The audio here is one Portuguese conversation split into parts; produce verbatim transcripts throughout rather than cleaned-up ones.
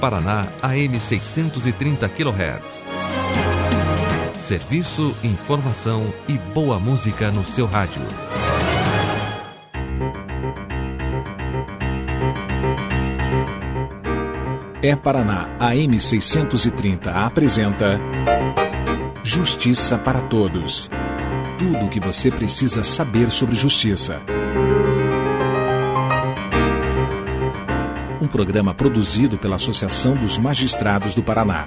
Paraná A M seiscentos e trinta quilohertz. Serviço, informação e boa música no seu rádio. É Paraná A M seiscentos e trinta apresenta Justiça para Todos. Tudo o que você precisa saber sobre justiça. Um programa produzido pela Associação dos Magistrados do Paraná.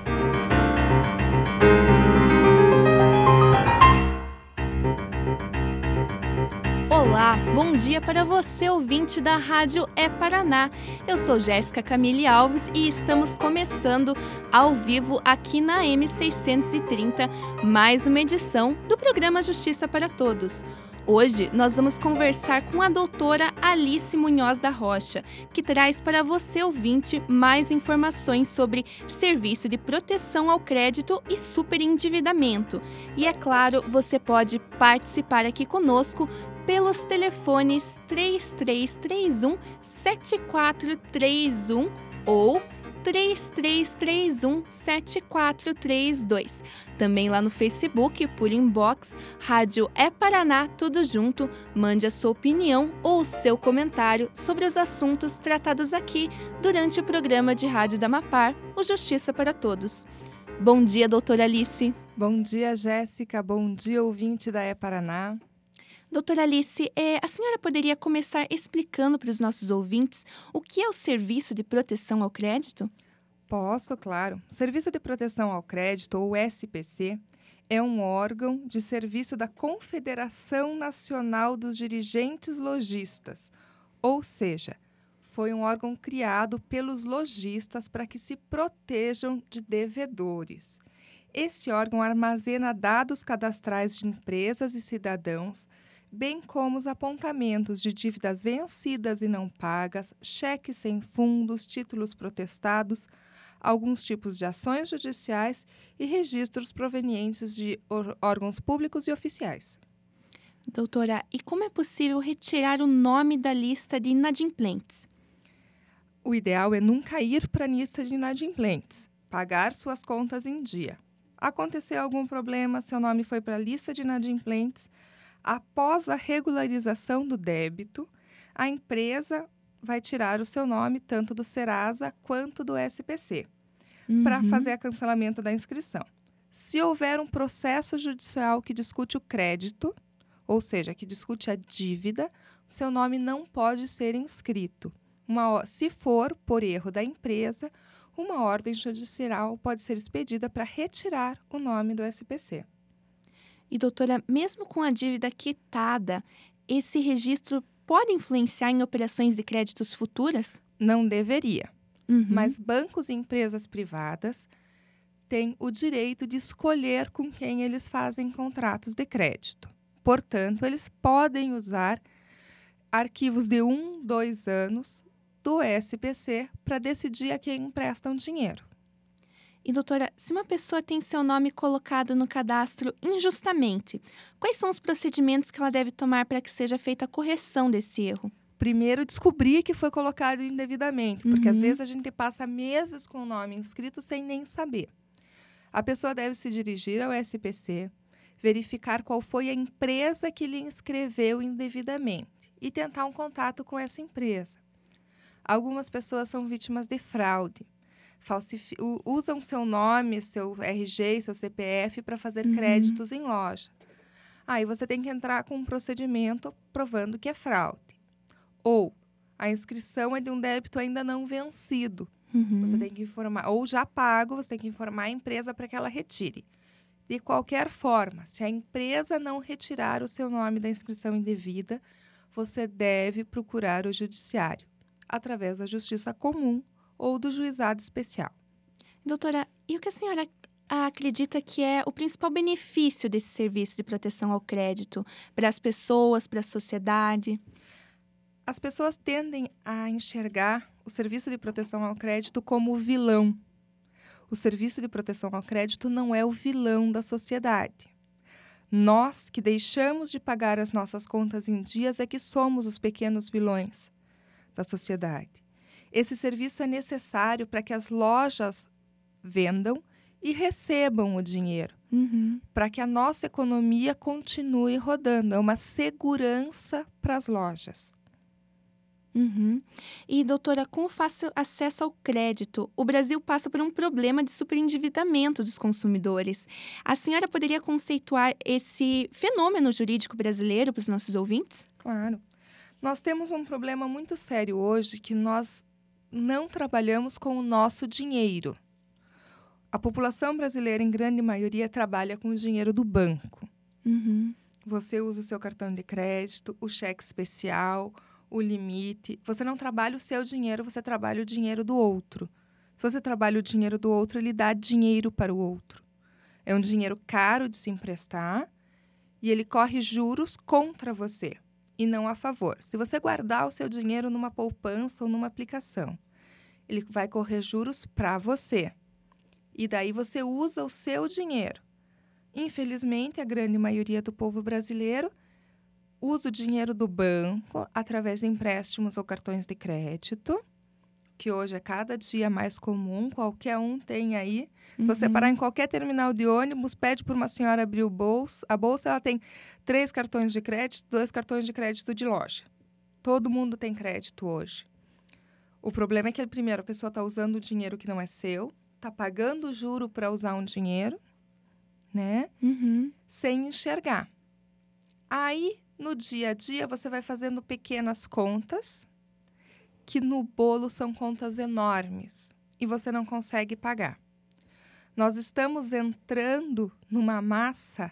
Olá, bom dia para você, ouvinte da Rádio É Paraná. Eu sou Jéssica Camille Alves e estamos começando ao vivo aqui na A M seiscentos e trinta, mais uma edição do programa Justiça para Todos. Hoje nós vamos conversar com a doutora Alice Munhoz da Rocha, que traz para você, ouvinte, mais informações sobre serviço de proteção ao crédito e superendividamento. E é claro, você pode participar aqui conosco pelos telefones três três três um, sete quatro três um ou três três três um, sete quatro três dois. Também lá no Facebook, por inbox, Rádio É Paraná, tudo junto. Mande a sua opinião ou o seu comentário sobre os assuntos tratados aqui durante o programa de rádio da Mapar, o Justiça para Todos. Bom dia, doutora Alice. Bom dia, Jéssica. Bom dia, ouvinte da É Paraná. Doutora Alice, é, a senhora poderia começar explicando para os nossos ouvintes o que é o Serviço de Proteção ao Crédito? Posso, claro. O Serviço de Proteção ao Crédito, ou S P C, é um órgão de serviço da Confederação Nacional dos Dirigentes Lojistas, ou seja, foi um órgão criado pelos lojistas para que se protejam de devedores. Esse órgão armazena dados cadastrais de empresas e cidadãos, bem como os apontamentos de dívidas vencidas e não pagas, cheques sem fundos, títulos protestados, alguns tipos de ações judiciais e registros provenientes de órgãos públicos e oficiais. Doutora, e como é possível retirar o nome da lista de inadimplentes? O ideal é nunca ir para a lista de inadimplentes, pagar suas contas em dia. Aconteceu algum problema, seu nome foi para a lista de inadimplentes, após a regularização do débito, a empresa vai tirar o seu nome tanto do Serasa quanto do S P C, uhum, para fazer o cancelamento da inscrição. Se houver um processo judicial que discute o crédito, ou seja, que discute a dívida, seu nome não pode ser inscrito. Uma, se for por erro da empresa, uma ordem judicial pode ser expedida para retirar o nome do S P C. E, doutora, mesmo com a dívida quitada, esse registro pode influenciar em operações de créditos futuras? Não deveria, uhum, mas bancos e empresas privadas têm o direito de escolher com quem eles fazem contratos de crédito. Portanto, eles podem usar arquivos de um, dois anos do S P C para decidir a quem emprestam dinheiro. E, doutora, se uma pessoa tem seu nome colocado no cadastro injustamente, quais são os procedimentos que ela deve tomar para que seja feita a correção desse erro? Primeiro, descobrir que foi colocado indevidamente, porque uhum, às vezes a gente passa meses com o nome inscrito sem nem saber. A pessoa deve se dirigir ao S P C, verificar qual foi a empresa que lhe inscreveu indevidamente e tentar um contato com essa empresa. Algumas pessoas são vítimas de fraude. Falsifi- usam seu nome, seu R G, seu C P F para fazer uhum, créditos em loja. Aí você tem que entrar com um procedimento provando que é fraude. Ou a inscrição é de um débito ainda não vencido. Uhum. Você tem que informar, ou já pago, você tem que informar a empresa para que ela retire. De qualquer forma, se a empresa não retirar o seu nome da inscrição indevida, você deve procurar o judiciário, através da Justiça Comum ou do Juizado Especial. Doutora, e o que a senhora acredita que é o principal benefício desse serviço de proteção ao crédito para as pessoas, para a sociedade? As pessoas tendem a enxergar o serviço de proteção ao crédito como vilão. O serviço de proteção ao crédito não é o vilão da sociedade. Nós, que deixamos de pagar as nossas contas em dias, é que somos os pequenos vilões da sociedade. Esse serviço é necessário para que as lojas vendam e recebam o dinheiro, Uhum. para que a nossa economia continue rodando. É uma segurança para as lojas. Uhum. E, doutora, com o fácil acesso ao crédito, o Brasil passa por um problema de superendividamento dos consumidores. A senhora poderia conceituar esse fenômeno jurídico brasileiro para os nossos ouvintes? Claro. Nós temos um problema muito sério hoje, que nós não trabalhamos com o nosso dinheiro. A população brasileira, em grande maioria, trabalha com o dinheiro do banco. Uhum. Você usa o seu cartão de crédito, o cheque especial, o limite. Você não trabalha o seu dinheiro, você trabalha o dinheiro do outro. Se você trabalha o dinheiro do outro, ele dá dinheiro para o outro. É um dinheiro caro de se emprestar e ele corre juros contra você e não a favor. Se você guardar o seu dinheiro numa poupança ou numa aplicação, ele vai correr juros para você. E daí você usa o seu dinheiro. Infelizmente, a grande maioria do povo brasileiro usa o dinheiro do banco através de empréstimos ou cartões de crédito, que hoje é cada dia mais comum, qualquer um tem aí. Uhum. Se você parar em qualquer terminal de ônibus, pede para uma senhora abrir o bolso. A bolsa ela tem três cartões de crédito, dois cartões de crédito de loja. Todo mundo tem crédito hoje. O problema é que, primeiro, a pessoa está usando o dinheiro que não é seu, está pagando juro para usar um dinheiro, né? Uhum. Sem enxergar. Aí, no dia a dia, você vai fazendo pequenas contas, que no bolo são contas enormes, e você não consegue pagar. Nós estamos entrando numa massa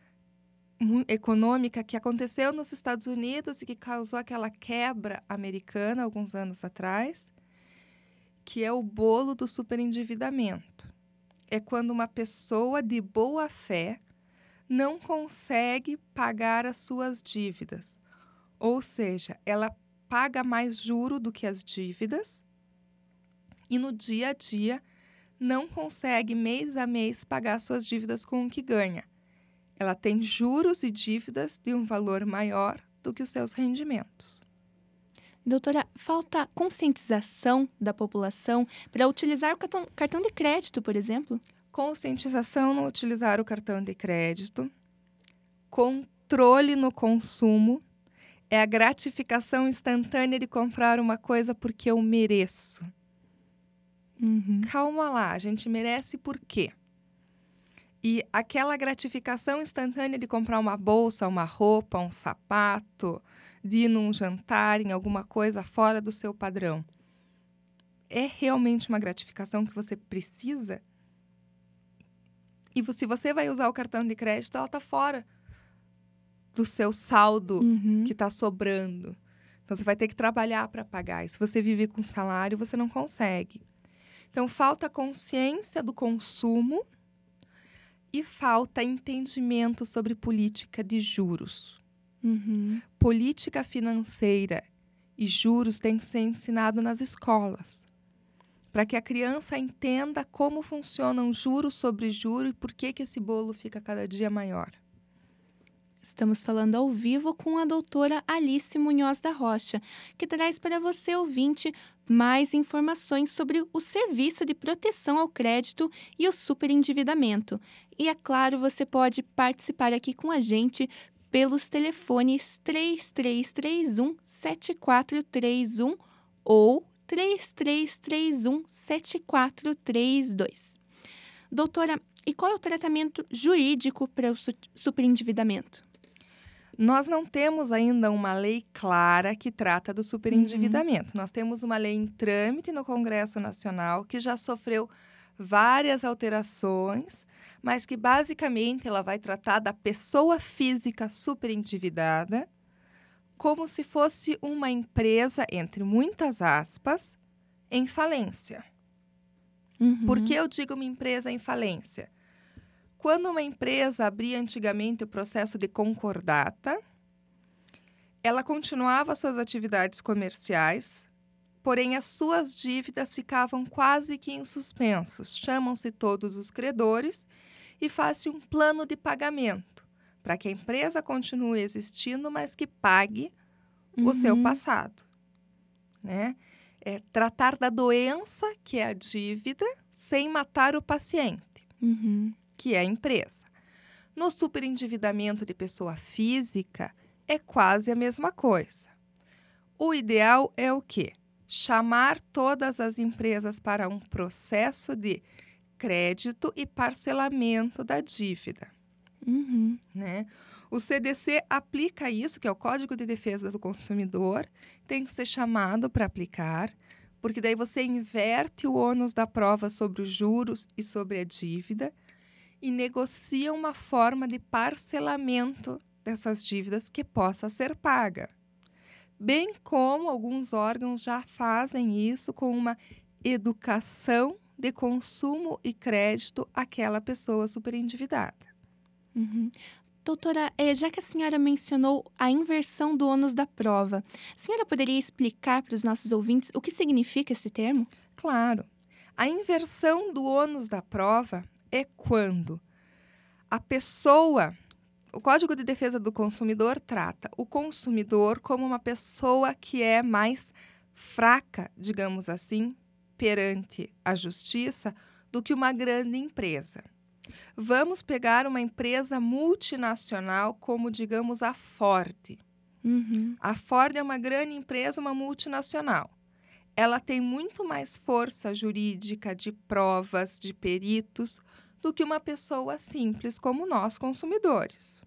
econômica que aconteceu nos Estados Unidos e que causou aquela quebra americana alguns anos atrás, que é o bolo do superendividamento. É quando uma pessoa de boa fé não consegue pagar as suas dívidas. Ou seja, ela paga mais juro do que as dívidas e no dia a dia não consegue mês a mês pagar suas dívidas com o que ganha. Ela tem juros e dívidas de um valor maior do que os seus rendimentos. Doutora, falta conscientização da população para utilizar o cartão, cartão de crédito, por exemplo? Conscientização no utilizar o cartão de crédito, controle no consumo, é a gratificação instantânea de comprar uma coisa porque eu mereço. Uhum. Calma lá, a gente merece por quê? E aquela gratificação instantânea de comprar uma bolsa, uma roupa, um sapato, de ir num jantar, em alguma coisa fora do seu padrão, é realmente uma gratificação que você precisa? E se você vai usar o cartão de crédito, ela está fora do seu saldo Uhum. que está sobrando. Então, você vai ter que trabalhar para pagar. E se você vive com salário, você não consegue. Então, falta consciência do consumo e falta entendimento sobre política de juros. Uhum. Política financeira e juros têm que ser ensinado nas escolas, para que a criança entenda como funcionam juros sobre juros e por que, que esse bolo fica cada dia maior. Estamos falando ao vivo com a doutora Alice Munhoz da Rocha, que traz para você, ouvinte, mais informações sobre o serviço de proteção ao crédito e o superendividamento. E, é claro, você pode participar aqui com a gente pelos telefones três três três um, sete quatro três um ou três três três um, sete quatro três dois. Doutora, e qual é o tratamento jurídico para o su- superendividamento? Nós não temos ainda uma lei clara que trata do superendividamento. Uhum. Nós temos uma lei em trâmite no Congresso Nacional que já sofreu várias alterações, mas que basicamente ela vai tratar da pessoa física superendividada como se fosse uma empresa, entre muitas aspas, em falência. Uhum. Por que eu digo uma empresa em falência? Quando uma empresa abria antigamente o processo de concordata, ela continuava suas atividades comerciais, porém as suas dívidas ficavam quase que em suspensos. Chamam-se todos os credores e faz-se um plano de pagamento para que a empresa continue existindo, mas que pague uhum. o seu passado, né? É tratar da doença, que é a dívida, sem matar o paciente, Uhum. que é a empresa. No superendividamento de pessoa física, é quase a mesma coisa. O ideal é o quê? Chamar todas as empresas para um processo de crédito e parcelamento da dívida, Uhum. né? O C D C aplica isso, que é o Código de Defesa do Consumidor, tem que ser chamado para aplicar, porque daí você inverte o ônus da prova sobre os juros e sobre a dívida e negocia uma forma de parcelamento dessas dívidas que possa ser paga. Bem como alguns órgãos já fazem isso com uma educação de consumo e crédito àquela pessoa superendividada. Uhum. Doutora, eh, já que a senhora mencionou a inversão do ônus da prova, a senhora poderia explicar para os nossos ouvintes o que significa esse termo? Claro, a inversão do ônus da prova é quando a pessoa... O Código de Defesa do Consumidor trata o consumidor como uma pessoa que é mais fraca, digamos assim, perante a justiça, do que uma grande empresa. Vamos pegar uma empresa multinacional como, digamos, a Ford. Uhum. A Ford é uma grande empresa, uma multinacional. Ela tem muito mais força jurídica de provas, de peritos, do que uma pessoa simples como nós, consumidores.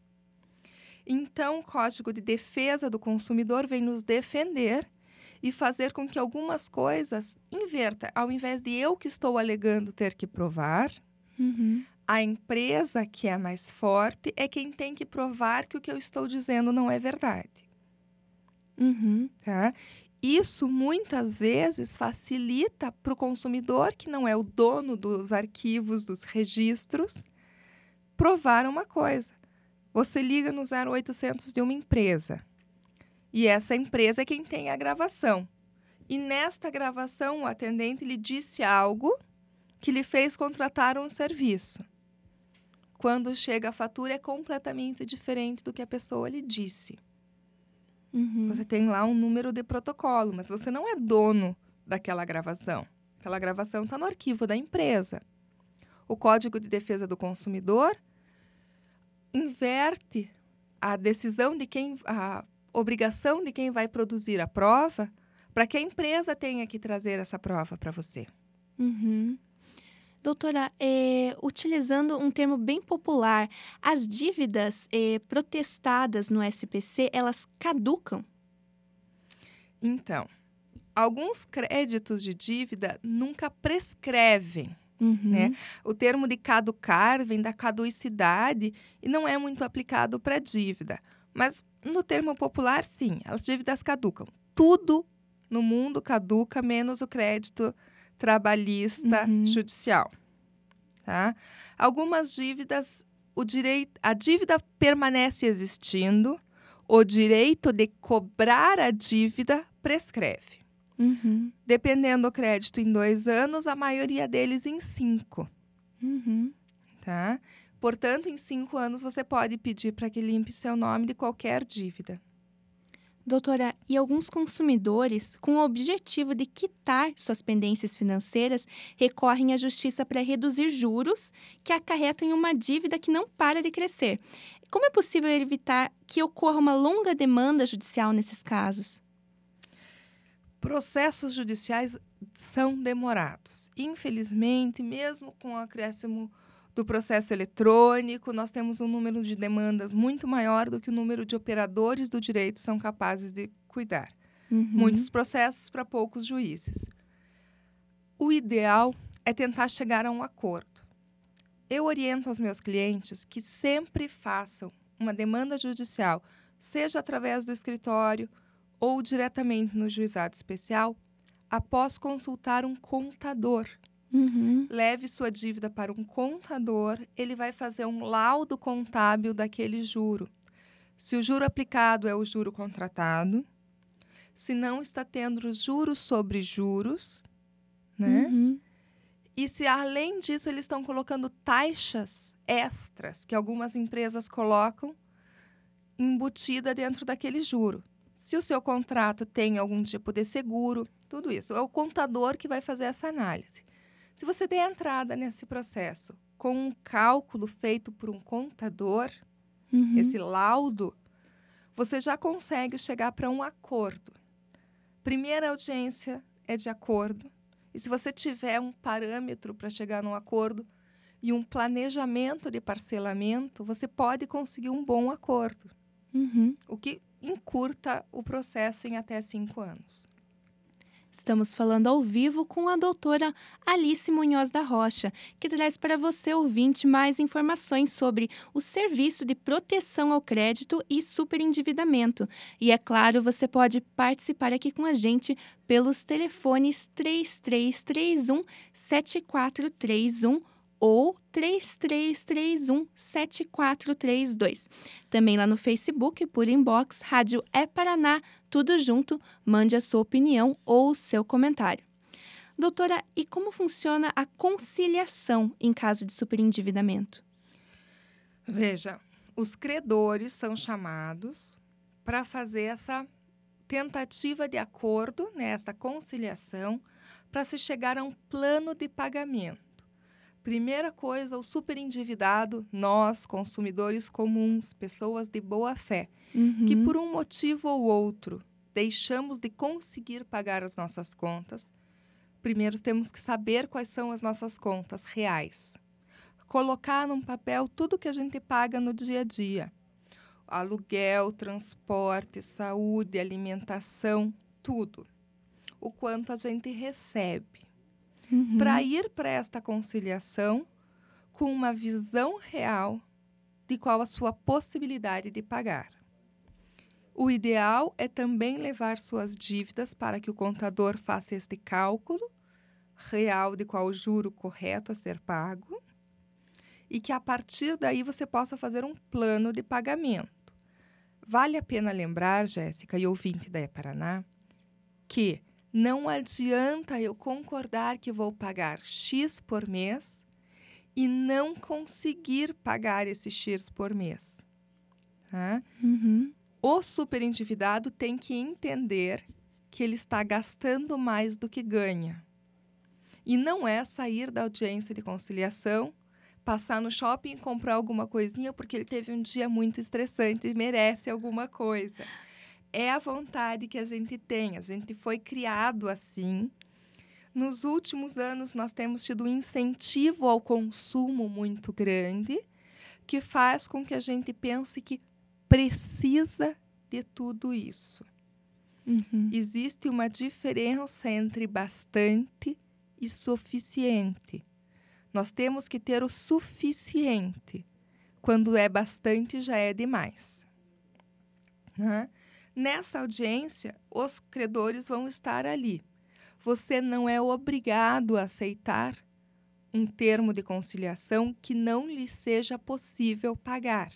Então, o Código de Defesa do Consumidor vem nos defender e fazer com que algumas coisas inverta. Ao invés de eu que estou alegando ter que provar, Uhum. a empresa que é mais forte é quem tem que provar que o que eu estou dizendo não é verdade. Uhum. Tá? Isso, muitas vezes, facilita para o consumidor, que não é o dono dos arquivos, dos registros, provar uma coisa. Você liga no zero oitocentos de uma empresa e essa empresa é quem tem a gravação. E nesta gravação, o atendente lhe disse algo que lhe fez contratar um serviço. Quando chega a fatura, é completamente diferente do que a pessoa lhe disse. Uhum. Você tem lá um número de protocolo, mas você não é dono daquela gravação. Aquela gravação está no arquivo da empresa. O Código de Defesa do Consumidor inverte a decisão de quem, a obrigação de quem vai produzir a prova, para que a empresa tenha que trazer essa prova para você. Uhum. Doutora, eh, utilizando um termo bem popular, as dívidas eh, protestadas no S P C, elas caducam? Então, alguns créditos de dívida nunca prescrevem. Uhum. Né? O termo de caducar vem da caducidade e não é muito aplicado para dívida. Mas no termo popular, sim, as dívidas caducam. Tudo no mundo caduca, menos o crédito trabalhista Uhum. judicial. Tá? Algumas dívidas, o direito, a dívida permanece existindo, o direito de cobrar a dívida prescreve. Uhum. Dependendo do crédito em dois anos, a maioria deles em cinco. Uhum. Tá? Portanto, em cinco anos, você pode pedir para que limpe seu nome de qualquer dívida. Doutora, e alguns consumidores, com o objetivo de quitar suas pendências financeiras, recorrem à justiça para reduzir juros que acarretam em uma dívida que não para de crescer. Como é possível evitar que ocorra uma longa demanda judicial nesses casos? Processos judiciais são demorados. Infelizmente, mesmo com o acréscimo do processo eletrônico, nós temos um número de demandas muito maior do que o número de operadores do direito são capazes de cuidar. Uhum. Muitos processos para poucos juízes. O ideal é tentar chegar a um acordo. Eu oriento aos meus clientes que sempre façam uma demanda judicial, seja através do escritório ou diretamente no juizado especial, após consultar um contador. Uhum. Leve sua dívida para um contador, ele vai fazer um laudo contábil daquele juro. Se o juro aplicado é o juro contratado, se não está tendo juros sobre juros, né? Uhum. E se, além disso, eles estão colocando taxas extras que algumas empresas colocam embutida dentro daquele juro. Se o seu contrato tem algum tipo de seguro, tudo isso. É o contador que vai fazer essa análise. Se você der entrada nesse processo com um cálculo feito por um contador, Uhum. esse laudo, você já consegue chegar para um acordo. Primeira audiência é de acordo. E se você tiver um parâmetro para chegar num acordo e um planejamento de parcelamento, você pode conseguir um bom acordo, Uhum. o que encurta o processo em até cinco anos. Estamos falando ao vivo com a doutora Alice Munhoz da Rocha, que traz para você, ouvinte, mais informações sobre o serviço de proteção ao crédito e superendividamento. E, é claro, você pode participar aqui com a gente pelos telefones três três três um, sete quatro três um ou três três três um, sete quatro três dois. Também lá no Facebook, por inbox, Rádio É Paraná, tudo junto, mande a sua opinião ou o seu comentário. Doutora, e como funciona a conciliação em caso de superendividamento? Veja, os credores são chamados para fazer essa tentativa de acordo, né, essa conciliação, para se chegar a um plano de pagamento. Primeira coisa, o superendividado, nós, consumidores comuns, pessoas de boa fé, Uhum. que por um motivo ou outro deixamos de conseguir pagar as nossas contas, primeiro temos que saber quais são as nossas contas reais. Colocar num papel tudo que a gente paga no dia a dia. Aluguel, transporte, saúde, alimentação, tudo. O quanto a gente recebe. Uhum. Para ir para esta conciliação com uma visão real de qual a sua possibilidade de pagar. O ideal é também levar suas dívidas para que o contador faça este cálculo real de qual o juro correto a ser pago e que a partir daí você possa fazer um plano de pagamento. Vale a pena lembrar, Jéssica e ouvinte da E Paraná, que não adianta eu concordar que vou pagar X por mês e não conseguir pagar esse X por mês. Tá? Uhum. O superendividado tem que entender que ele está gastando mais do que ganha. E não é sair da audiência de conciliação, passar no shopping e comprar alguma coisinha porque ele teve um dia muito estressante e merece alguma coisa. É a vontade que a gente tem. A gente foi criado assim. Nos últimos anos, nós temos tido um incentivo ao consumo muito grande, que faz com que a gente pense que precisa de tudo isso. Uhum. Existe uma diferença entre bastante e suficiente. Nós temos que ter o suficiente. Quando é bastante, já é demais. Né? Nessa audiência, os credores vão estar ali. Você não é obrigado a aceitar um termo de conciliação que não lhe seja possível pagar.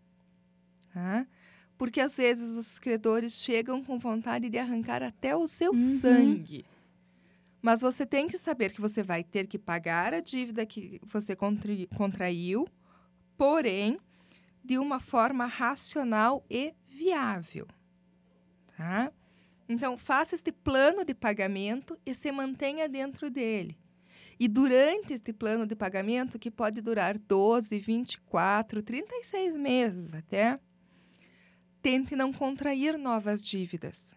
Tá? Porque, às vezes, os credores chegam com vontade de arrancar até o seu Uhum. sangue. Mas você tem que saber que você vai ter que pagar a dívida que você contra- contraiu, porém, de uma forma racional e viável. Tá? Então, faça este plano de pagamento e se mantenha dentro dele. E durante este plano de pagamento, que pode durar doze, vinte e quatro, trinta e seis meses até, tente não contrair novas dívidas.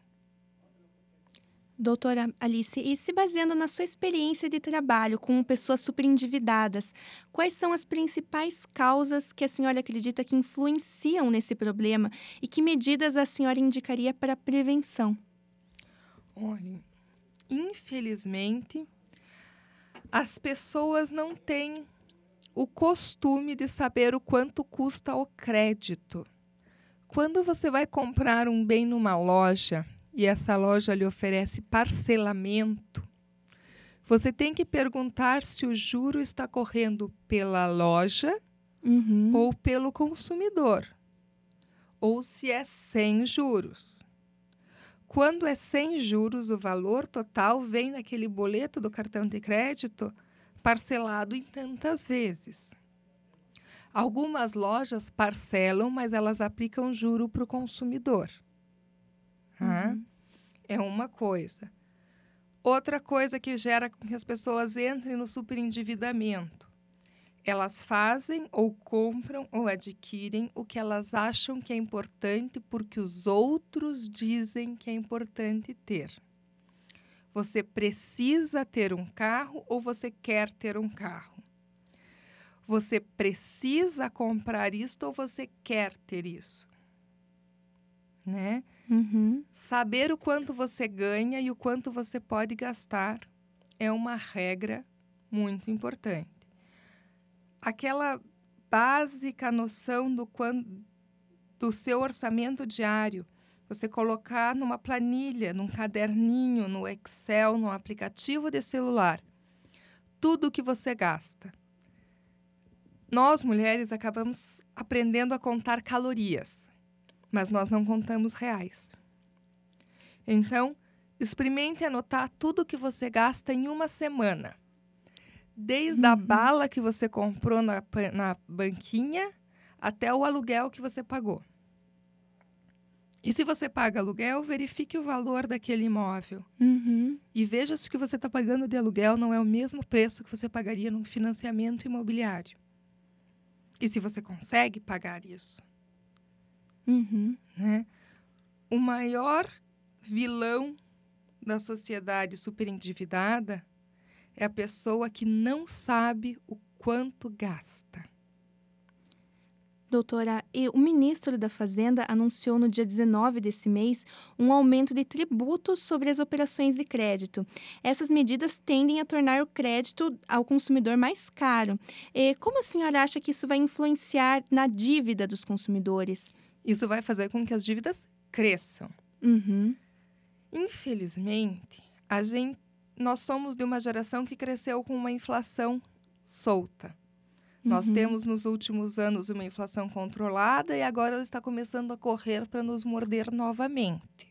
Doutora Alice, e se baseando na sua experiência de trabalho com pessoas superendividadas, quais são as principais causas que a senhora acredita que influenciam nesse problema e que medidas a senhora indicaria para prevenção? Olha, infelizmente, as pessoas não têm o costume de saber o quanto custa o crédito. Quando você vai comprar um bem numa loja e essa loja lhe oferece parcelamento, você tem que perguntar se o juro está correndo pela loja Uhum. ou pelo consumidor, ou se é sem juros. Quando é sem juros, o valor total vem naquele boleto do cartão de crédito parcelado em tantas vezes. Algumas lojas parcelam, mas elas aplicam juro para o consumidor. Tá? Uhum. É uma coisa. Outra coisa que gera com que as pessoas entrem no superendividamento. Elas fazem ou compram ou adquirem o que elas acham que é importante porque os outros dizem que é importante ter. Você precisa ter um carro ou você quer ter um carro? Você precisa comprar isto ou você quer ter isso? Né? Uhum. Saber o quanto você ganha e o quanto você pode gastar é uma regra muito importante. Aquela básica noção do, quando, do seu orçamento diário, você colocar numa planilha, num caderninho, no Excel, num aplicativo de celular, tudo o que você gasta. Nós, mulheres, acabamos aprendendo a contar calorias, mas nós não contamos reais. Então, experimente anotar tudo o que você gasta em uma semana. Desde uhum. a bala que você comprou na, na banquinha até o aluguel que você pagou. E se você paga aluguel, verifique o valor daquele imóvel. Uhum. E veja se o que você está pagando de aluguel não é o mesmo preço que você pagaria num financiamento imobiliário. E se você consegue pagar isso. Uhum. Né? O maior vilão da sociedade superendividada é a pessoa que não sabe o quanto gasta. Doutora, e o ministro da Fazenda anunciou no dia dezenove desse mês um aumento de tributos sobre as operações de crédito. Essas medidas tendem a tornar o crédito ao consumidor mais caro. E como a senhora acha que isso vai influenciar na dívida dos consumidores? Isso vai fazer com que as dívidas cresçam. Uhum. Infelizmente, a gente, nós somos de uma geração que cresceu com uma inflação solta. Nós uhum. temos nos últimos anos uma inflação controlada e agora ela está começando a correr para nos morder novamente.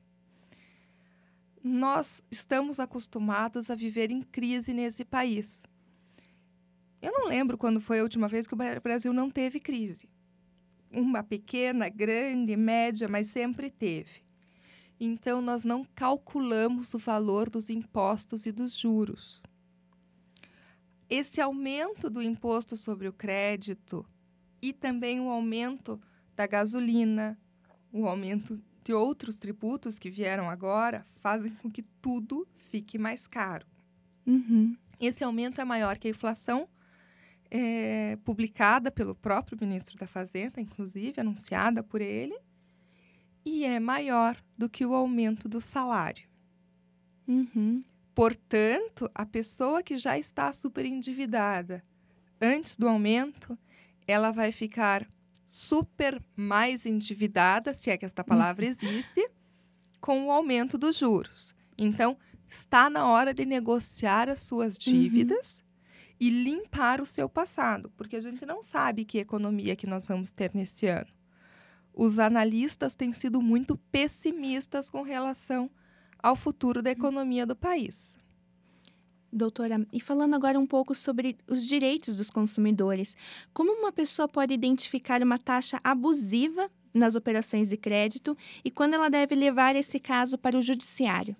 Nós estamos acostumados a viver em crise nesse país. Eu não lembro quando foi a última vez que o Brasil não teve crise. Uma pequena, grande, média, mas sempre teve. Então, nós não calculamos o valor dos impostos e dos juros. Esse aumento do imposto sobre o crédito e também o aumento da gasolina, o aumento de outros tributos que vieram agora, fazem com que tudo fique mais caro. Uhum. Esse aumento é maior que a inflação, é, publicada pelo próprio ministro da Fazenda, inclusive, anunciada por ele, e é maior do que o aumento do salário. Uhum. Portanto, a pessoa que já está super endividada antes do aumento, ela vai ficar super mais endividada, se é que esta palavra existe, com o aumento dos juros. Então, está na hora de negociar as suas dívidas uhum. e limpar o seu passado, porque a gente não sabe que economia que nós vamos ter nesse ano. Os analistas têm sido muito pessimistas com relação ao futuro da economia do país. Doutora, e falando agora um pouco sobre os direitos dos consumidores, como uma pessoa pode identificar uma taxa abusiva nas operações de crédito e quando ela deve levar esse caso para o judiciário?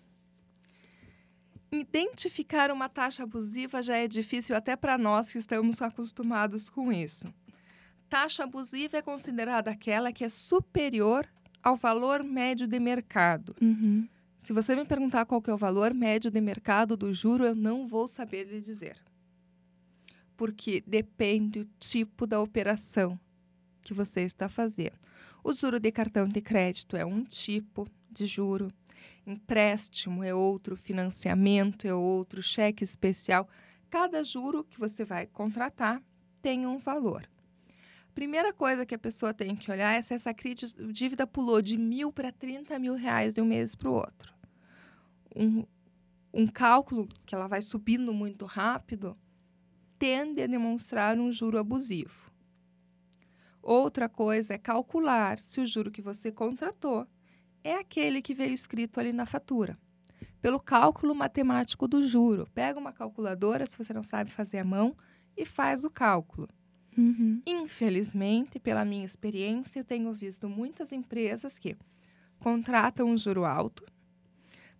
Identificar uma taxa abusiva já é difícil até para nós que estamos acostumados com isso. Taxa abusiva é considerada aquela que é superior ao valor médio de mercado. Uhum. Se você me perguntar qual que é o valor médio de mercado do juro, eu não vou saber lhe dizer. Porque depende do tipo da operação que você está fazendo. O juro de cartão de crédito é um tipo de juro, empréstimo é outro, financiamento é outro, cheque especial. Cada juro que você vai contratar tem um valor. Primeira coisa que a pessoa tem que olhar é se essa dívida pulou de mil para trinta mil reais de um mês para o outro. Um, um cálculo que ela vai subindo muito rápido tende a demonstrar um juro abusivo. Outra coisa é calcular se o juro que você contratou é aquele que veio escrito ali na fatura. Pelo cálculo matemático do juro. Pega uma calculadora, se você não sabe fazer à mão, e faz o cálculo. Uhum. Infelizmente, pela minha experiência, eu tenho visto muitas empresas que contratam um juro alto,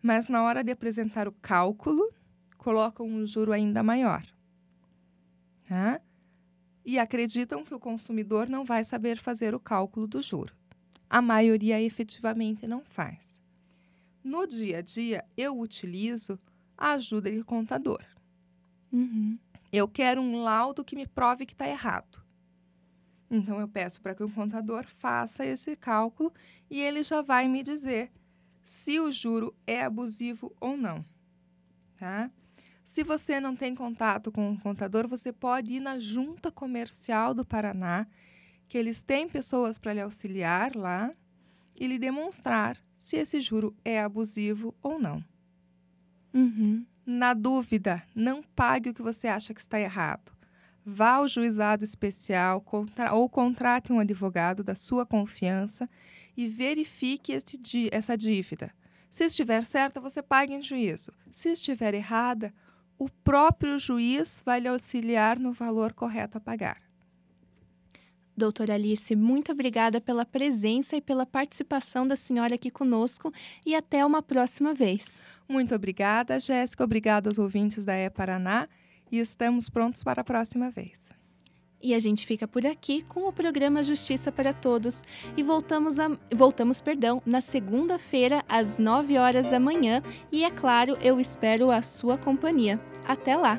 mas na hora de apresentar o cálculo, colocam um juro ainda maior. Tá? E acreditam que o consumidor não vai saber fazer o cálculo do juro. A maioria efetivamente não faz. No dia a dia, eu utilizo a ajuda de contador. Uhum. Eu quero um laudo que me prove que está errado. Então, eu peço para que o contador faça esse cálculo e ele já vai me dizer se o juro é abusivo ou não. Tá? Se você não tem contato com o contador, você pode ir na Junta Comercial do Paraná, que eles têm pessoas para lhe auxiliar lá e lhe demonstrar se esse juro é abusivo ou não. Uhum. Na dúvida, não pague o que você acha que está errado. Vá ao juizado especial contra, ou contrate um advogado da sua confiança e verifique esse, essa dívida. Se estiver certa, você paga em juízo. Se estiver errada, o próprio juiz vai lhe auxiliar no valor correto a pagar. Doutora Alice, muito obrigada pela presença e pela participação da senhora aqui conosco e até uma próxima vez. Muito obrigada, Jéssica. Obrigada aos ouvintes da E-Paraná e estamos prontos para a próxima vez. E a gente fica por aqui com o programa Justiça para Todos e voltamos, a, voltamos perdão, na segunda-feira às nove horas da manhã e, é claro, eu espero a sua companhia. Até lá!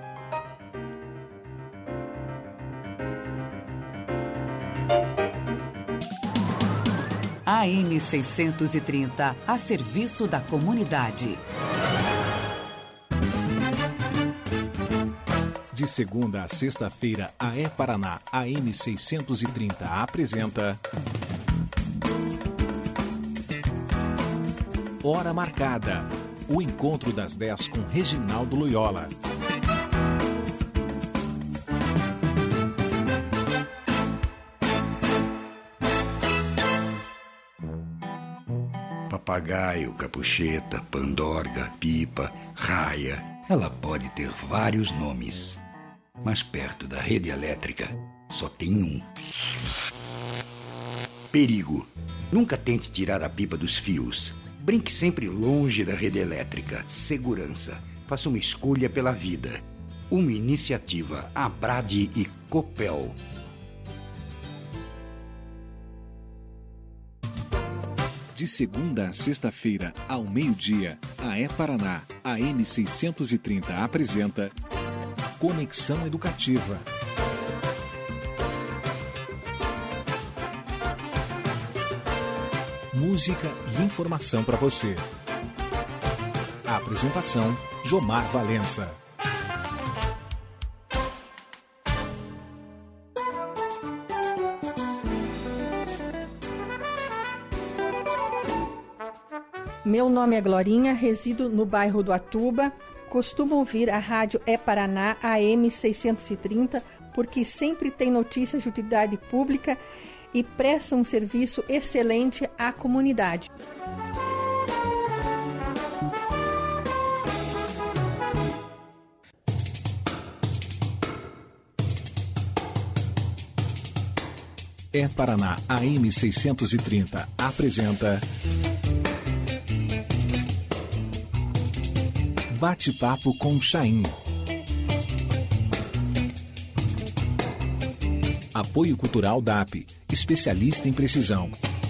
A M seiscentos e trinta, a serviço da comunidade. De segunda a sexta-feira, a E-Paraná A M seiscentos e trinta apresenta Hora Marcada, o encontro das dez com Reginaldo Loyola. Papagaio, capucheta, pandorga, pipa, raia. Ela pode ter vários nomes, mas perto da rede elétrica só tem um. Perigo. Nunca tente tirar a pipa dos fios. Brinque sempre longe da rede elétrica. Segurança. Faça uma escolha pela vida. Uma iniciativa Abrade e Copel. De segunda a sexta-feira, ao meio-dia, a E-Paraná A M seiscentos e trinta apresenta Conexão Educativa. Música e informação para você. A apresentação, Jomar Valença. Meu nome é Glorinha, resido no bairro do Atuba. Costumo ouvir a rádio E-Paraná A M seiscentos e trinta porque sempre tem notícias de utilidade pública e presta um serviço excelente à comunidade. E-Paraná A M seiscentos e trinta apresenta Bate-papo com Chaim. Apoio Cultural D A P, especialista em precisão.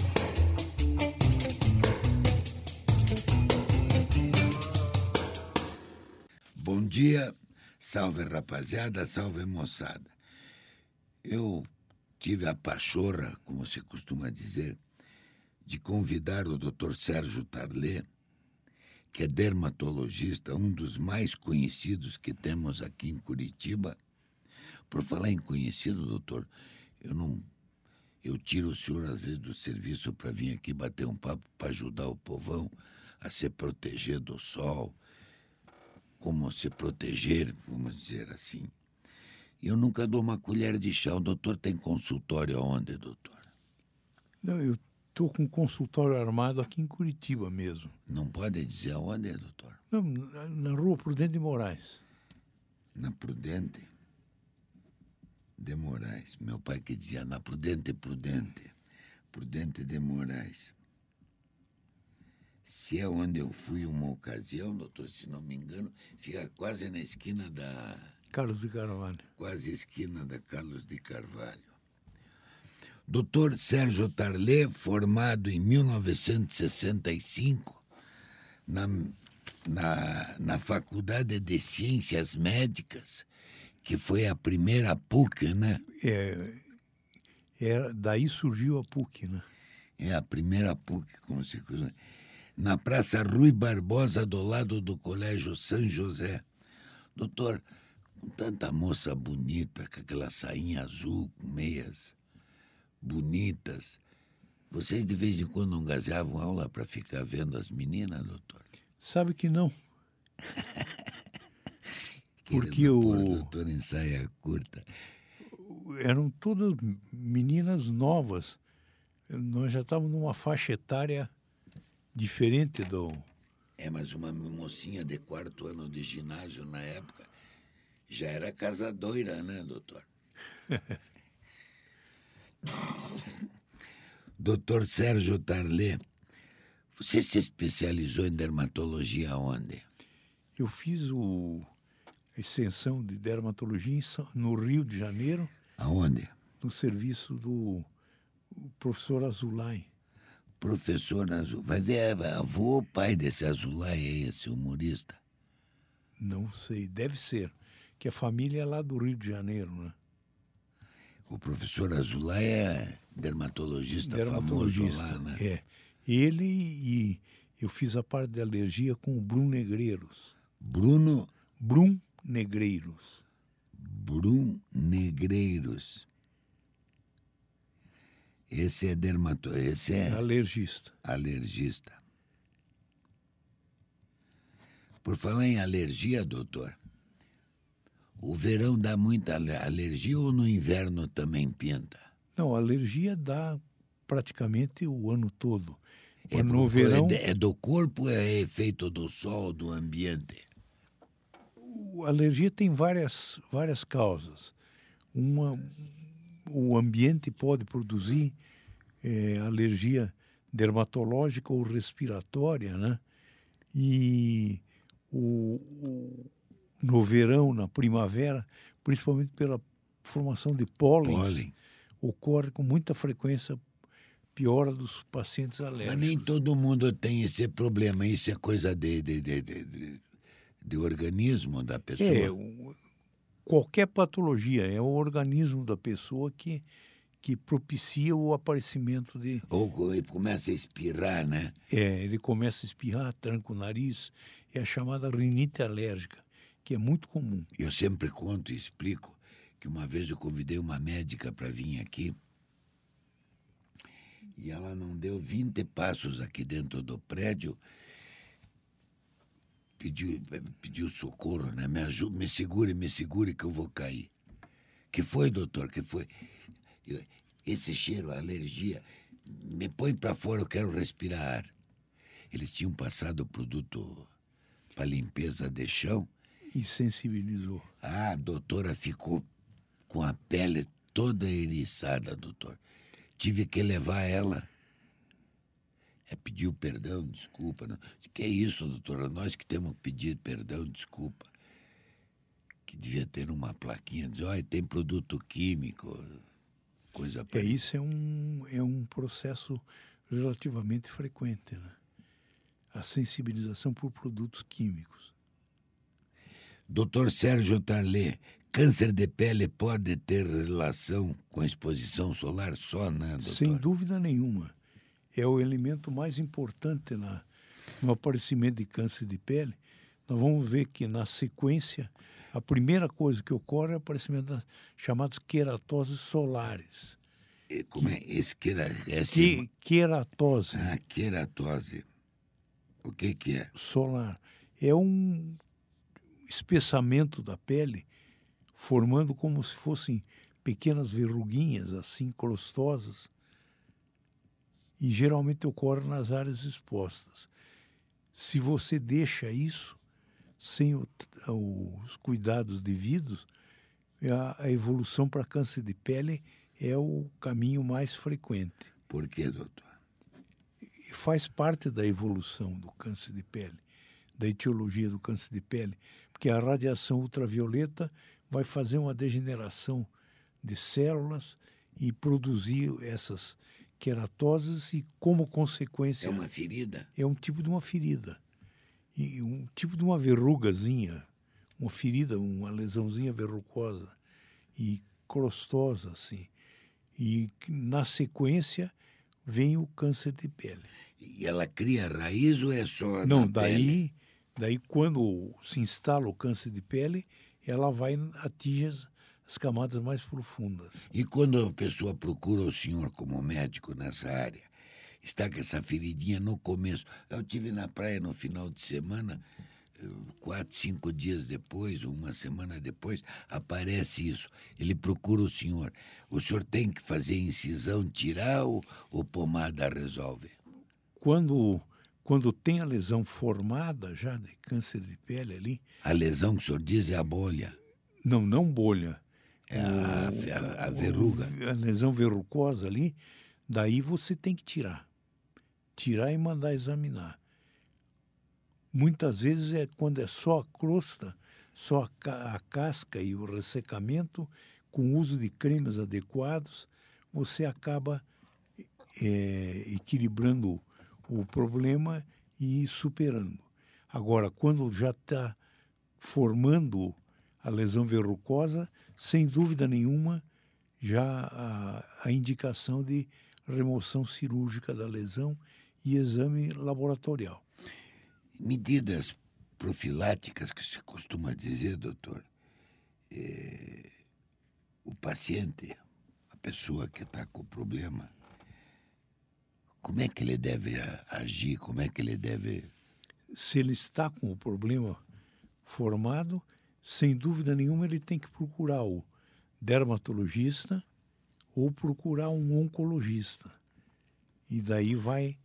Bom dia, salve rapaziada, salve moçada. Eu tive a pachorra, como se costuma dizer, de convidar o doutor Sérgio Tarlé, que é dermatologista, um dos mais conhecidos que temos aqui em Curitiba. Por falar em conhecido, doutor, eu não, eu tiro o senhor às vezes do serviço para vir aqui bater um papo para ajudar o povão a se proteger do sol, como se proteger, vamos dizer assim. Eu nunca dou uma colher de chá. O doutor tem consultório aonde, doutor? Não, eu estou com um consultório armado aqui em Curitiba mesmo. Não pode dizer aonde, doutor? Não, na, na rua Prudente de Moraes. Na Prudente de Moraes. Meu pai que dizia na Prudente, Prudente. Prudente de Moraes. Se é onde eu fui uma ocasião, doutor, se não me engano, fica quase na esquina da... Carlos de Carvalho. Quase esquina da Carlos de Carvalho. doutor Sérgio Tarlé, formado em mil novecentos e sessenta e cinco, na, na, na Faculdade de Ciências Médicas, que foi a primeira P U C, né? É, é, daí surgiu a P U C, né? É a primeira P U C, como se diz. Na Praça Rui Barbosa, do lado do Colégio São José. Doutor, com tanta moça bonita, com aquela sainha azul, com meias bonitas, vocês de vez em quando não gazeavam aula para ficar vendo as meninas, doutor? Sabe que não. Porque o... Pôr, doutor, em saia curta. Eram todas meninas novas. Nós já estávamos numa faixa etária diferente do... É, mas uma mocinha de quarto ano de ginásio na época já era casadoira, né, doutor? doutor Sérgio Tarlé, você se especializou em dermatologia onde? Eu fiz o... a extensão de dermatologia no Rio de Janeiro. Aonde? No serviço do professor Azulay. Professor Azulay. Vai ver, avô ou pai desse Azulay aí, esse humorista? Não sei, deve ser. Que a família é lá do Rio de Janeiro, né? O professor Azulay é dermatologista, dermatologista famoso lá, né? É. Ele e eu fiz a parte de alergia com o Bruno Negreiros. Bruno? Bruno Negreiros. Bruno Negreiros. Esse é dermatologista. Esse é... alergista. Alergista. Por falar em alergia, doutor, o verão dá muita alergia ou no inverno também pinta? Não, a alergia dá praticamente o ano todo. É, no pro, verão... é do corpo ou é efeito do sol, do ambiente? A alergia tem várias, várias causas. Uma, o ambiente pode produzir é, alergia dermatológica ou respiratória, né? E o, o, no verão, na primavera, principalmente pela formação de pólen, Pólen. ocorre com muita frequência piora dos pacientes alérgicos. Mas nem todo mundo tem esse problema. Isso é coisa de... de, de, de, de... de organismo da pessoa? É, qualquer patologia, é o organismo da pessoa que, que propicia o aparecimento de... Ou ele começa a espirrar, né? É, ele começa a espirrar, tranca o nariz, é a chamada rinite alérgica, que é muito comum. Eu sempre conto e explico que uma vez eu convidei uma médica para vir aqui e ela não deu vinte passos aqui dentro do prédio. Pediu, pediu socorro, né? Me ajude, me segure, me segure que eu vou cair. Que foi, doutor? Que foi? Eu, esse cheiro, a alergia, me põe para fora, eu quero respirar ar. Eles tinham passado o produto para limpeza de chão. E sensibilizou. Ah, a doutora ficou com a pele toda eriçada, doutor. Tive que levar ela. É, pediu perdão, desculpa. Não. Que é isso, doutora? Nós que temos que pedir perdão, desculpa. Que devia ter uma plaquinha, dizer, olha, tem produto químico, coisa para é, isso. É um, é um processo relativamente frequente, né? A sensibilização por produtos químicos. doutor Sérgio Tarlé, câncer de pele pode ter relação com a exposição solar só, né, doutor? Sem dúvida nenhuma. É o elemento mais importante na, no aparecimento de câncer de pele. Nós vamos ver que, na sequência, a primeira coisa que ocorre é o aparecimento das chamadas queratoses solares. E como que, é? Esse quera, esse... Que, queratose. Ah, queratose. O que que é? Solar. É um espessamento da pele, formando como se fossem pequenas verruguinhas, assim, crostosas, e geralmente ocorre nas áreas expostas. Se você deixa isso sem o, os cuidados devidos, a, a evolução para câncer de pele é o caminho mais frequente. Por quê, doutor? faz parte da evolução do câncer de pele, da etiologia do câncer de pele, porque a radiação ultravioleta vai fazer uma degeneração de células e produzir essas queratoses e, como consequência... É uma ferida? É um tipo de uma ferida. E um tipo de uma verrugazinha, uma ferida, uma lesãozinha verrucosa e crostosa, assim. E, na sequência, vem o câncer de pele. E ela cria raiz ou é só Não, na daí, pele? daí quando se instala o câncer de pele, ela vai atingir as, as camadas mais profundas. E quando a pessoa procura o senhor como médico nessa área, está com essa feridinha no começo. Eu estive na praia no final de semana, quatro, cinco dias depois, ou uma semana depois, aparece isso. Ele procura o senhor. O senhor tem que fazer incisão, tirar ou, ou pomada resolve? Quando, quando tem a lesão formada já de câncer de pele ali... A lesão que o senhor diz é a bolha? Não, não bolha. É a, a, a verruga? A lesão verrucosa ali, daí você tem que tirar. Tirar e mandar examinar. Muitas vezes é quando é só a crosta, só a, ca a casca e o ressecamento, com o uso de cremes adequados, você acaba é, equilibrando o problema e superando. Agora, quando já está formando a lesão verrucosa, sem dúvida nenhuma, já a, a indicação de remoção cirúrgica da lesão e exame laboratorial. Medidas profiláticas que se costuma dizer, doutor, é, o paciente, a pessoa que está com o problema, como é que ele deve agir, como é que ele deve... Se ele está com o problema formado, sem dúvida nenhuma ele tem que procurar o dermatologista ou procurar um oncologista. E daí vai,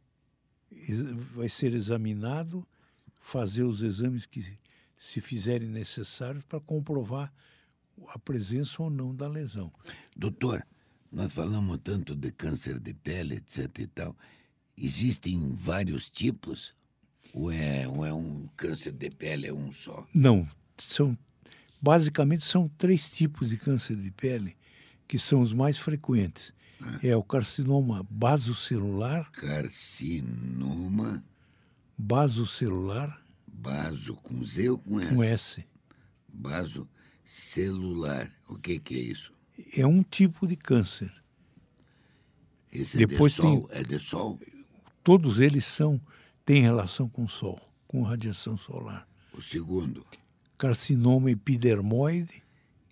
vai ser examinado, fazer os exames que se fizerem necessários para comprovar a presença ou não da lesão. Doutor, nós falamos tanto de câncer de pele, etc e tal. Existem vários tipos? Ou é, ou é um câncer de pele, é um só? Não, são, basicamente são três tipos de câncer de pele que são os mais frequentes. Ah. É o carcinoma basocelular. Carcinoma... Basocelular. Baso com Z ou com S? Com S. Basocelular. O que, que é isso? É um tipo de câncer. Esse Depois é de sol? Tem, é de sol? Todos eles são, têm relação com o sol, com radiação solar. O segundo? Carcinoma epidermoide.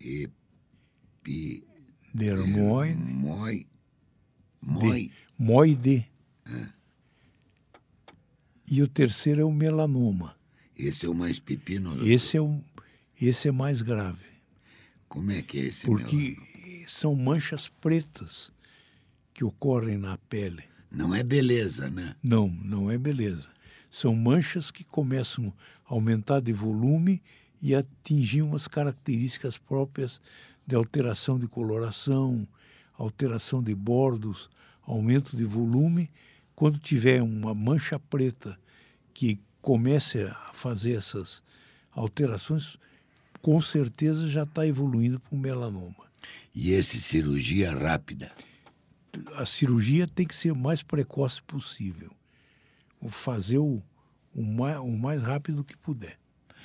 Epidermoide. Moi. Moi. Moide. Ah. E o terceiro é o melanoma. Esse é o mais pepino? Doutor? Esse é, o, esse é mais grave. Como é que é esse Porque melanoma? São manchas pretas que ocorrem na pele. Não é beleza, né? Não, não é beleza. São manchas que começam a aumentar de volume e atingir umas características próprias de alteração de coloração, alteração de bordos, aumento de volume. Quando tiver uma mancha preta que comece a fazer essas alterações, com certeza já está evoluindo para um melanoma. E essa cirurgia rápida? A cirurgia tem que ser o mais precoce possível. Fazer o, o, mais, o mais rápido que puder.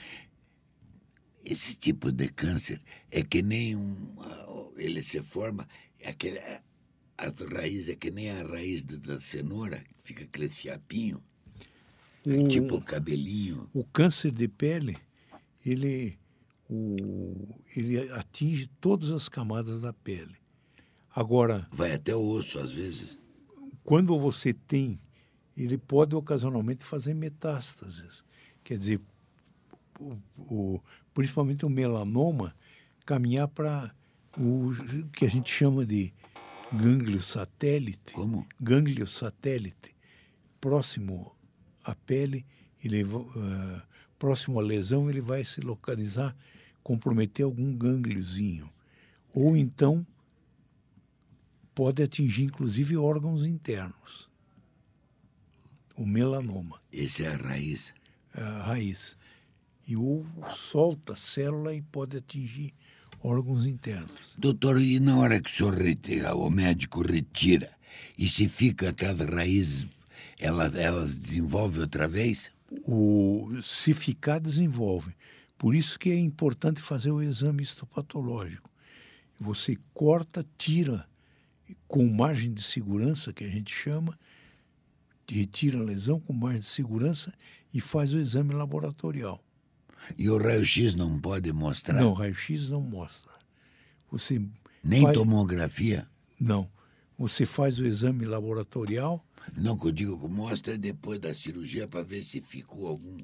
Esse tipo de câncer é que nem um... Ele se forma... É aquele, a raiz é que nem a raiz da cenoura, que fica aquele fiapinho, o, tipo cabelinho. O câncer de pele, ele, o, ele atinge todas as camadas da pele. Agora... Vai até o osso, às vezes. Quando você tem, ele pode ocasionalmente fazer metástases. Quer dizer, o, o, principalmente o melanoma, caminhar para o que a gente chama de gânglio satélite. Como? Gânglio satélite. Próximo à pele, ele, uh, próximo à lesão, ele vai se localizar, comprometer algum gângliozinho. Ou então, pode atingir, inclusive, órgãos internos. o melanoma. Esse é a raiz? É a raiz. E ou solta a célula e pode atingir órgãos internos. Doutor, e na hora que o senhor retira, o médico retira, e se fica aquela raiz, ela, ela desenvolve outra vez? O, se ficar, desenvolve. Por isso que é importante fazer o exame histopatológico. Você corta, tira com margem de segurança, que a gente chama, retira a lesão com margem de segurança e faz o exame laboratorial. E o raio-x não pode mostrar? Não, raio-x não mostra. Você Nem faz... tomografia? Não. Você faz o exame laboratorial. Não, que eu digo que mostra depois da cirurgia para ver se ficou algum...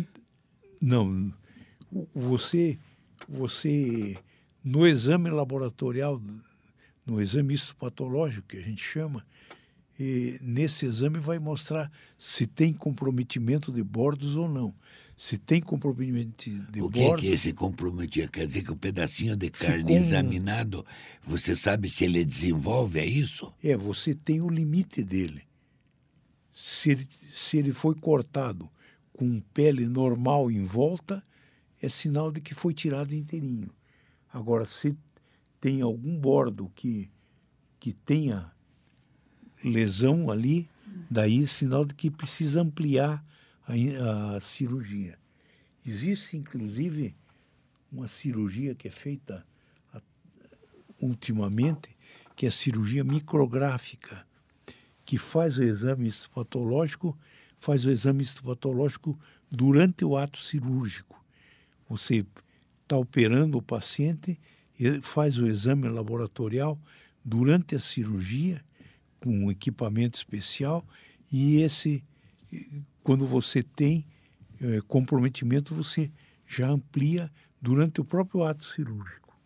Não. Você, você, no exame laboratorial, no exame histopatológico, que a gente chama, e nesse exame vai mostrar se tem comprometimento de bordos ou não. Se tem comprometimento de bordos... O que bordos, é que esse comprometimento? Quer dizer que o pedacinho de carne ficou... examinado, você sabe se ele desenvolve, é isso? É, você tem o limite dele. Se ele, se ele foi cortado com pele normal em volta, é sinal de que foi tirado inteirinho. Agora, se tem algum bordo que, que tenha lesão ali, daí é sinal de que precisa ampliar a, a cirurgia. Existe, inclusive, uma cirurgia que é feita a, ultimamente, que é a cirurgia micrográfica, que faz o exame histopatológico, faz o exame histopatológico durante o ato cirúrgico. Você está operando o paciente, faz o exame laboratorial durante a cirurgia, com um equipamento especial, e esse, quando você tem é, comprometimento, você já amplia durante o próprio ato cirúrgico.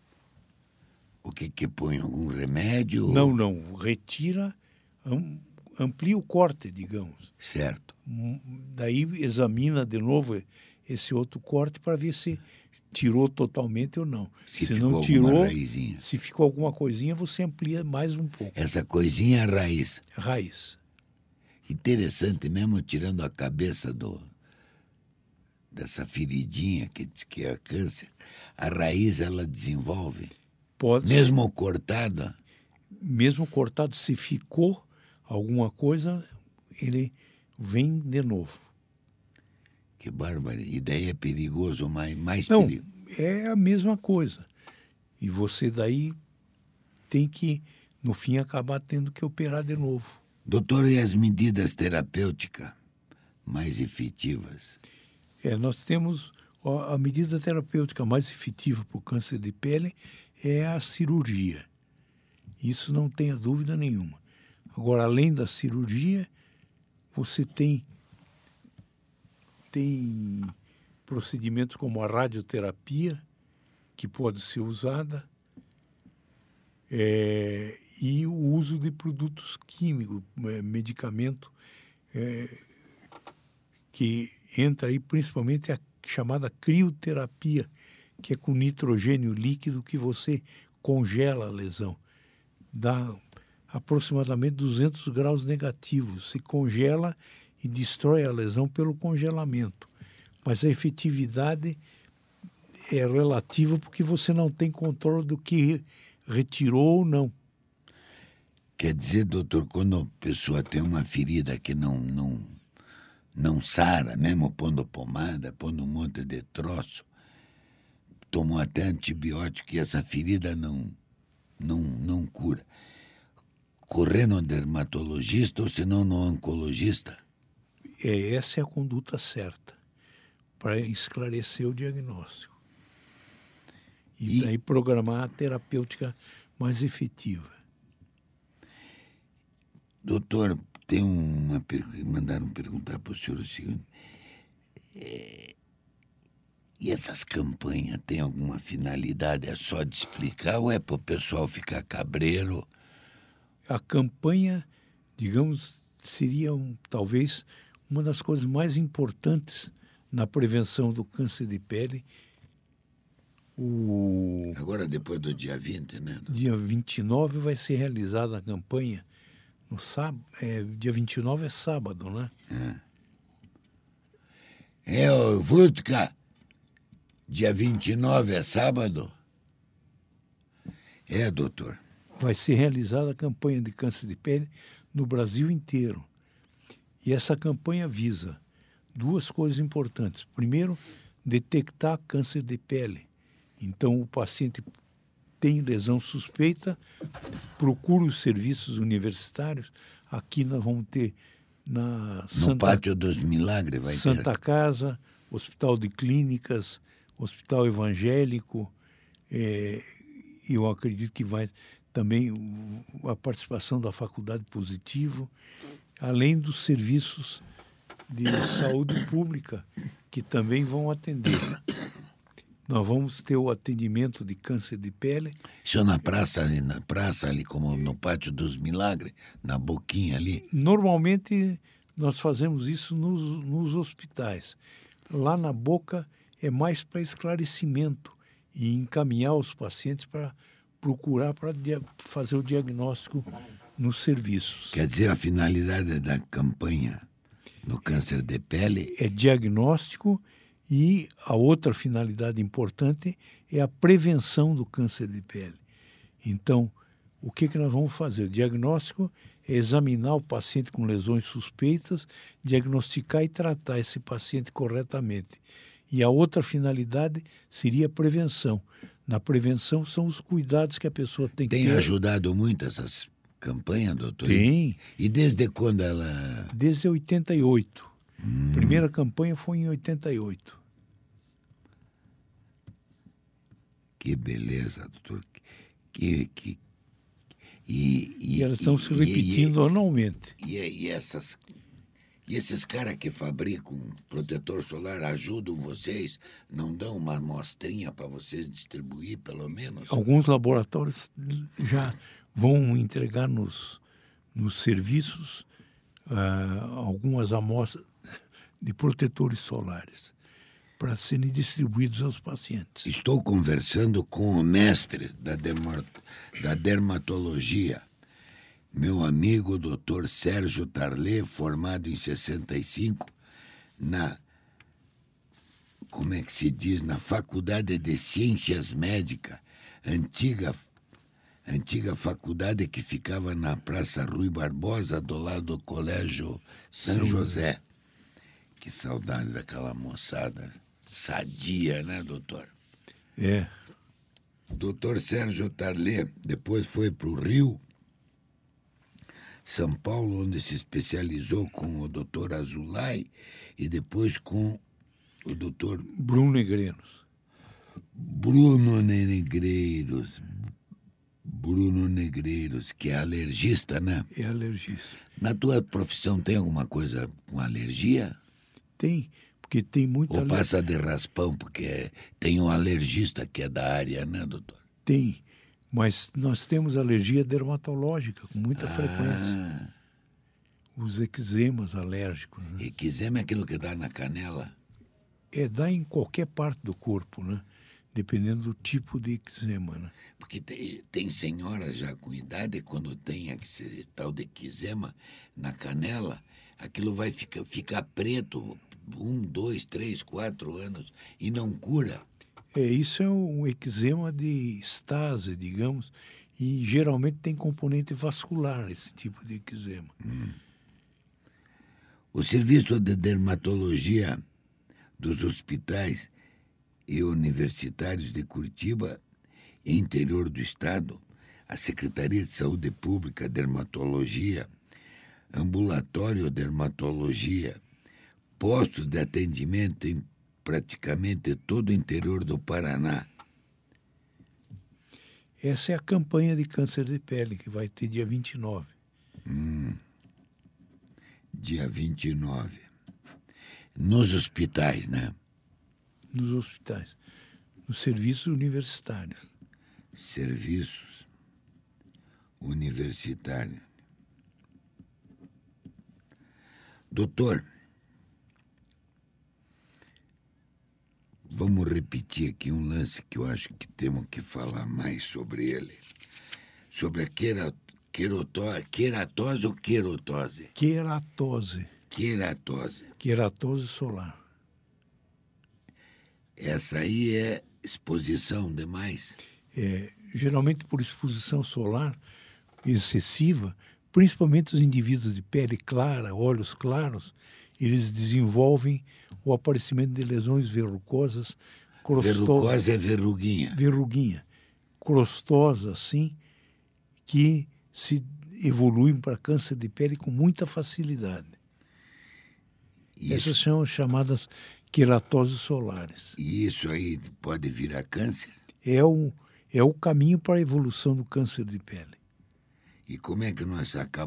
O que que põe? Algum remédio? Não, não. Retira, amplia o corte, digamos. Certo. Daí examina de novo esse outro corte para ver se tirou totalmente ou não. Se, se ficou não tirou, alguma raizinha. Se ficou alguma coisinha, você amplia mais um pouco. Essa coisinha é a raiz. Raiz. Interessante, mesmo tirando a cabeça do dessa feridinha que, que é câncer, a raiz ela desenvolve. Pode mesmo ser. Cortada? Mesmo cortado, se ficou alguma coisa, ele vem de novo. Que bárbaro. E daí é perigoso, mais, mais Não, perigo. É a mesma coisa. E você daí tem que, no fim, acabar tendo que operar de novo. Doutor, e as medidas terapêuticas mais efetivas? É, nós temos a medida terapêutica mais efetiva para o câncer de pele é a cirurgia. Isso não tenha dúvida nenhuma. Agora, além da cirurgia, você tem, tem procedimentos como a radioterapia, que pode ser usada, é, e o uso de produtos químicos, é, medicamento, é, que entra aí principalmente a chamada crioterapia, que é com nitrogênio líquido que você congela a lesão. Dá aproximadamente duzentos graus negativos. Se congela e destrói a lesão pelo congelamento. Mas a efetividade é relativa porque você não tem controle do que retirou ou não. Quer dizer, doutor, quando a pessoa tem uma ferida que não, não, não sara, mesmo pondo pomada, pondo um monte de troço, tomou até antibiótico e essa ferida não, não, não cura, correr no dermatologista ou senão no oncologista? É, essa é a conduta certa para esclarecer o diagnóstico. E, e daí programar a terapêutica mais efetiva. Doutor, tem uma mandaram perguntar para o senhor o seguinte: é, e essas campanhas têm alguma finalidade? É só de explicar ou é para o pessoal ficar cabreiro? A campanha, digamos, seria um, talvez uma das coisas mais importantes na prevenção do câncer de pele. O... Agora, depois do dia vinte, né? Dia vinte e nove vai ser realizada a campanha. No sábado, é, dia vinte e nove é sábado, né? É. É, ô, Frutka, dia vinte e nove é sábado? É, doutor. Vai ser realizada a campanha de câncer de pele no Brasil inteiro. E essa campanha visa duas coisas importantes. Primeiro, detectar câncer de pele. Então, o paciente tem lesão suspeita, procura os serviços universitários. Aqui nós vamos ter na No Santa, Pátio dos Milagres vai Santa ter. Casa, Hospital de Clínicas, Hospital Evangélico. É, eu acredito que vai também a participação da Faculdade Positivo, além dos serviços de saúde pública, que também vão atender. Nós vamos ter o atendimento de câncer de pele. Isso na praça, ali, na praça ali, como no Pátio dos Milagres, na boquinha ali. Normalmente nós fazemos isso nos, nos hospitais. Lá na boca é mais para esclarecimento e encaminhar os pacientes para procurar para dia, fazer o diagnóstico nos serviços. Quer dizer, a finalidade da campanha no câncer de pele é diagnóstico. E a outra finalidade importante é a prevenção do câncer de pele. Então, o que, que nós vamos fazer? O diagnóstico é examinar o paciente com lesões suspeitas, diagnosticar e tratar esse paciente corretamente. E a outra finalidade seria a prevenção. Na prevenção são os cuidados que a pessoa tem que ter. Tem ajudado muito essas campanhas, doutor? Tem. E desde quando ela... Desde oitenta e oito. Hum. A primeira campanha foi em oitenta e oito. Que beleza, doutor. Que, que, e, e, e elas estão e, se repetindo e, anualmente. E, e, essas, e esses caras que fabricam protetor solar ajudam vocês? Não dão uma amostrinha para vocês distribuir, pelo menos? Alguns laboratórios já vão entregar nos, nos serviços uh, algumas amostras de protetores solares para serem distribuídos aos pacientes. Estou conversando com o mestre da, derma, da dermatologia, meu amigo doutor Sérgio Tarlé, formado em sessenta e cinco, na, como é que se diz, na Faculdade de Ciências Médicas, antiga, antiga faculdade que ficava na Praça Rui Barbosa, do lado do Colégio São José. Que saudade daquela moçada sadia, né, doutor? É. Doutor Sérgio Tarlé depois foi para o Rio, São Paulo, onde se especializou com o doutor Azulay e depois com o doutor Bruno Negreiros. Bruno Negreiros. Bruno Negreiros, que é alergista, né? É alergista. Na tua profissão tem alguma coisa com alergia? Tem, porque tem muita... Ou passa de raspão, porque tem um alergista que é da área, né, doutor? Tem, mas nós temos alergia dermatológica com muita ah. frequência. Os eczemas alérgicos. Né? Eczema é aquilo que dá na canela? É, dá em qualquer parte do corpo, né? Dependendo do tipo de eczema, né? Porque tem, tem senhora já com idade, quando tem esse tal de eczema na canela, aquilo vai ficar, ficar preto um, dois, três, quatro anos e não cura. É, isso é um eczema de estase, digamos, e geralmente tem componente vascular esse tipo de eczema. Hum. O serviço de dermatologia dos hospitais e universitários de Curitiba e interior do estado, a Secretaria de Saúde Pública, Dermatologia, Ambulatório Dermatologia, postos de atendimento em praticamente todo o interior do Paraná. Essa é a campanha de câncer de pele, que vai ter dia vinte e nove. Hum, dia vinte e nove. Nos hospitais, né? Nos hospitais. Nos serviços universitários. Serviços universitários. Doutor, vamos repetir aqui um lance que eu acho que temos que falar mais sobre ele. Sobre a quera, querotose, queratose ou querotose? Queratose. Queratose. Queratose solar. Essa aí é exposição demais? É, geralmente por exposição solar excessiva, principalmente os indivíduos de pele clara, olhos claros, eles desenvolvem o aparecimento de lesões verrucosas. Verrucosa é verruguinha. Verruguinha. Crostosas, assim, que se evoluem para câncer de pele com muita facilidade. Isso. Essas são as chamadas queratoses solares. E isso aí pode virar câncer? É o, é o caminho para a evolução do câncer de pele. E como é que nós acabamos